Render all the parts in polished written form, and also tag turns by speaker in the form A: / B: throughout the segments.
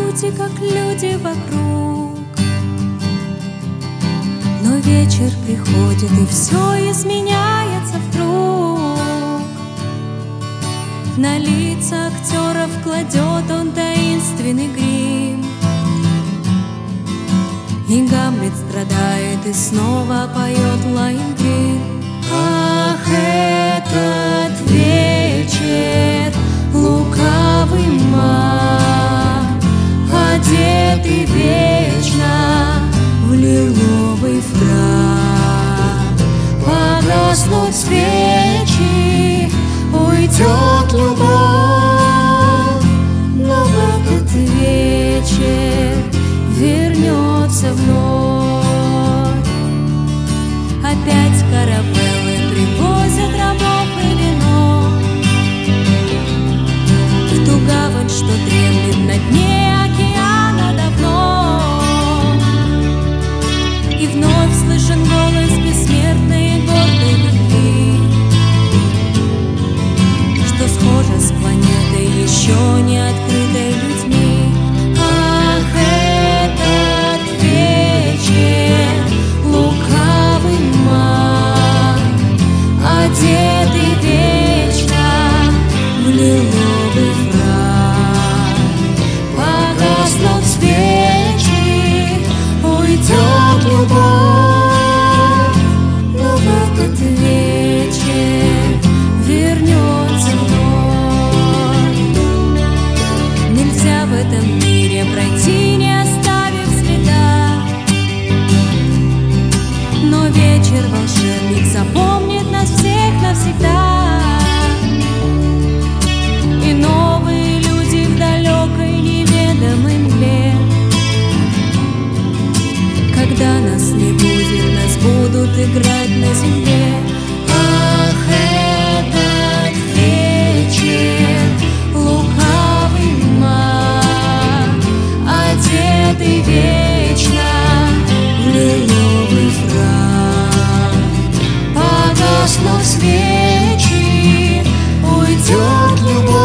A: люди, как люди вокруг. Но вечер приходит, и все изменяется вдруг. На лица актеров кладет он таинственный грим, и Гамлет страдает, и снова поет Лоенгрин. Ах, этот вечер, лукавый маг, одетый вечно в лиловый фрак. Погаснут свечи, уйдет любовь, но в этот вечер вернется вновь. Опять каравеллы привозят рабов и вино в ту гавань, что дремлет на дне океана давно. И вновь слышен голос бессмертной и гордой любви, что схожа с планетой, еще не открытой людьми. Ах, этот вечер, лукавый маг, одетый вечно в лиловый фрак. Погаснут свечи, уйдет любовь, но в этот вечер вернется вновь. Нельзя в этом мире пройти, не оставив следа, но вечер волшебник запомнит нас всех навсегда. И новые люди в далекой неведомой мгле, когда нас не будет, нас будут играть на земле. Ах, этот вечер, лукавый маг, одетый вечно в лиловый фрак. Погаснут свечи, уйдет любовь,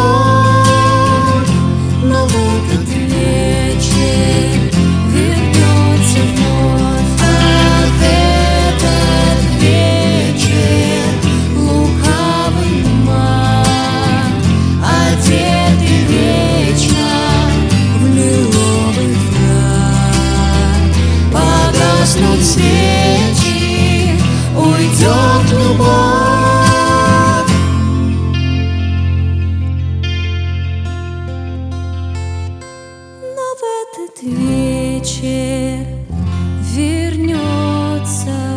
A: но в этот вечер вернется вновь. Ах, этот вечер, лукавый маг, одетый вечно в лиловый фрак. Погаснут свечи, уйдет любовь. Но в этот вечер вернется